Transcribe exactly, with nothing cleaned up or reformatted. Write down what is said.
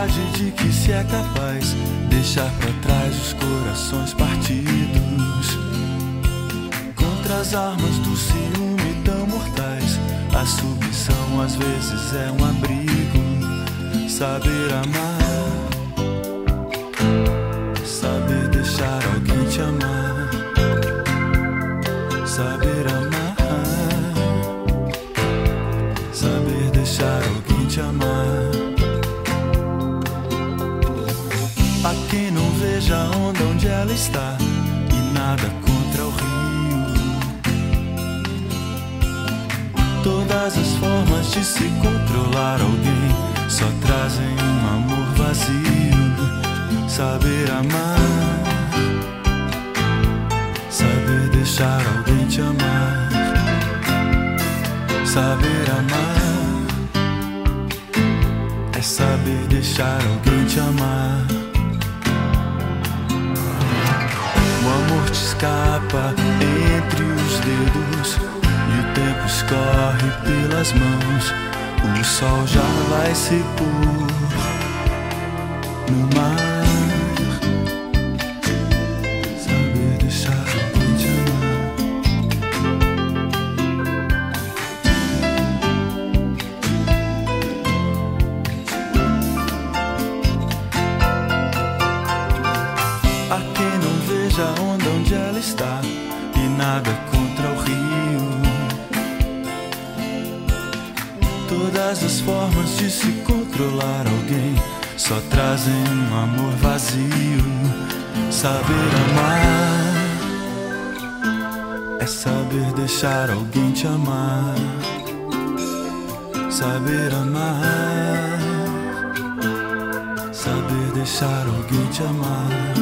vontade de que se é capaz deixar pra trás os corações partidos. Contra as armas do ciúme tão mortais, a submissão às vezes é um abrigo. Saber amar, saber deixar alguém te amar. Saber amar, saber deixar alguém te amar. Há quem não veja a onda onde ela está e nada contra o rio. Todas as formas de se controlar alguém só trazem um amor vazio. Saber amar, saber deixar alguém te amar. Saber amar é saber deixar alguém te amar. O amor te escapa entre os dedos e o tempo escorre pelas mãos. O sol já vai se pôr no mar. Saber deixar alguém te amar. Há quem não veja a onda onde ela está e nada contra o rio. Todas as formas de se controlar alguém só trazem um amor vazio. Saber amar é saber deixar alguém te amar. Saber amar, saber deixar alguém te amar.